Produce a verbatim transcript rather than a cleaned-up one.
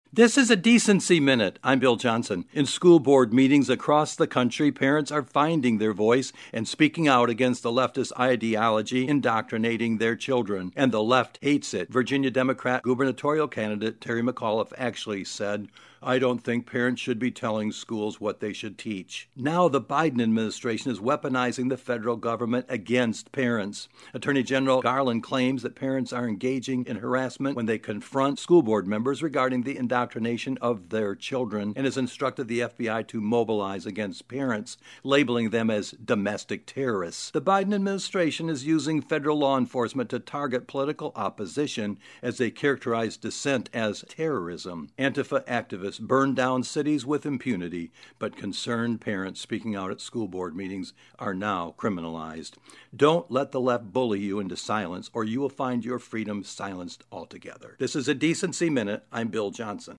This is a Decency Minute. I'm Bill Johnson. In school board meetings across the country, parents are finding their voice and speaking out against the leftist ideology indoctrinating their children. And the left hates it. Virginia Democrat gubernatorial candidate Terry McAuliffe actually said, "I don't think parents should be telling schools what they should teach." Now the Biden administration is weaponizing the federal government against parents. Attorney General Garland claims that parents are engaging in harassment when they confront school board members regarding the indoctrination of their children, and has instructed the F B I to mobilize against parents, labeling them as domestic terrorists. The Biden administration is using federal law enforcement to target political opposition as they characterize dissent as terrorism. Antifa activists burn down cities with impunity, but concerned parents speaking out at school board meetings are now criminalized. Don't let the left bully you into silence, or you will find your freedom silenced altogether. This is a Decency Minute. I'm Bill Johnson.